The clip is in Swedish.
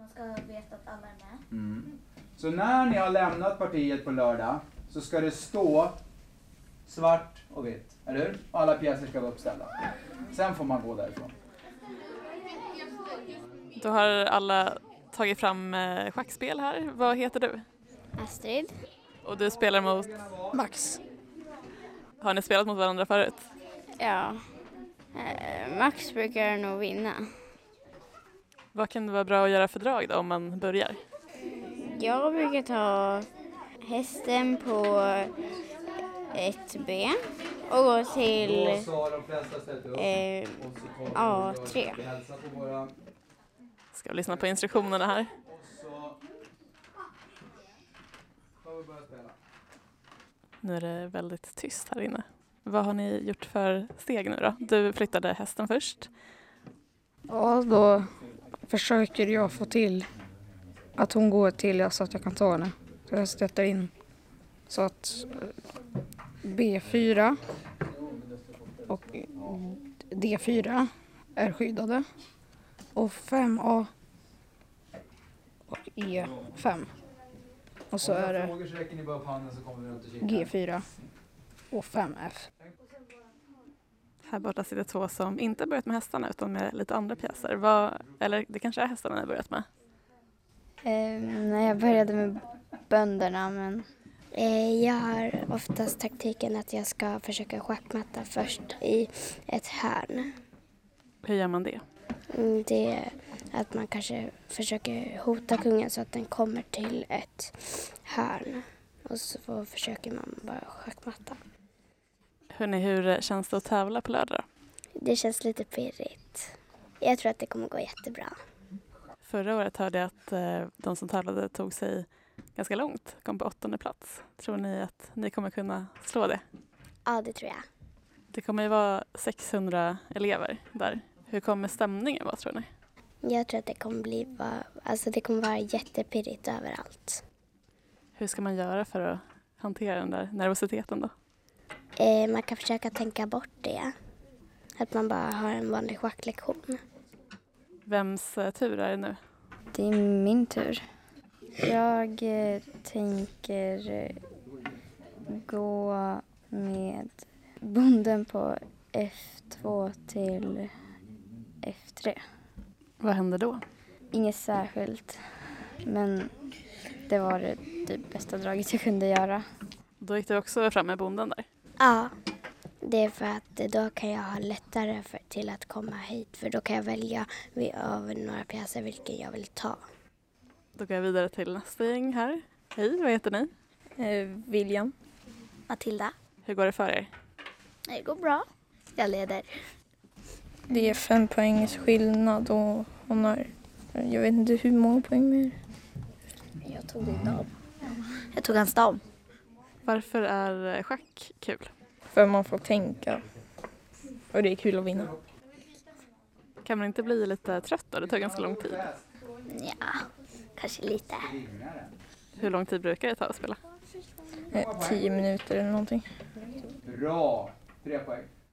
Man ska veta att alla är med. Mm. Så när ni har lämnat partiet på lördag så ska det stå svart och vitt, eller hur? Alla pjäser ska vara uppställda. Sen får man gå därifrån. Då har alla tagit fram schackspel här. Vad heter du? Astrid. Och du spelar mot? Max. Har ni spelat mot varandra förut? Ja. Max brukar nog vinna. Vad kan det vara bra att göra för drag då om man börjar? Jag brukar ta hästen på ett ben och gå till A3. Ska vi lyssna på instruktionerna här? Nu är det väldigt tyst här inne. Vad har ni gjort för steg nu då? Du flyttade hästen först. Ja, då försöker jag få till att hon går till så att jag kan ta henne. Så jag stöter in så att B4 och D4 är skyddade. Och 5A och E5. Och så är det G4 och 5F. Här borta sitter två som inte börjat med hästarna utan med lite andra pjäser. Eller det kanske är hästarna ni har börjat med? När jag började med bönderna, men... Jag har oftast taktiken att jag ska försöka schackmatta först i ett hörn. Hur gör man det? Det är att man kanske försöker hota kungen så att den kommer till ett hörn. Och så försöker man bara schackmatta. Hörrni, hur känns det att tävla på lördag då? Det känns lite pirrigt. Jag tror att det kommer gå jättebra. Förra året hörde jag att de som tävlade tog sig ganska långt, kom på 8:e plats. Tror ni att ni kommer kunna slå det? Ja, det tror jag. Det kommer ju vara 600 elever där. Hur kommer stämningen vara, tror ni? Jag tror att det kommer vara jättepirrigt överallt. Hur ska man göra för att hantera den där nervositeten då? Man kan försöka tänka bort det. Att man bara har en vanlig schacklektion. Vems tur är det nu? Det är min tur. Jag tänker gå med bonden på F2 till F3. Vad händer då? Inget särskilt, men det var det bästa draget jag kunde göra. Då gick du också fram med bonden där? Ja, det är för att då kan jag ha lättare till att komma hit. För då kan jag välja av några pjäser vilken jag vill ta. Då går jag vidare till nästa gäng här. Hej, vad heter ni? William. Matilda. Hur går det för er? Det går bra. Jag leder. Det är 5 poängs skillnad och hon har, jag vet inte hur många poäng mer. Jag tog din dam. Jag tog hans dam. Varför är schack kul? För man får tänka. Och det är kul att vinna. Kan man inte bli lite trött då? Det tar ganska lång tid. Ja, kanske lite. Hur lång tid brukar det ta att spela? 10 minuter eller någonting. Bra! 3 poäng.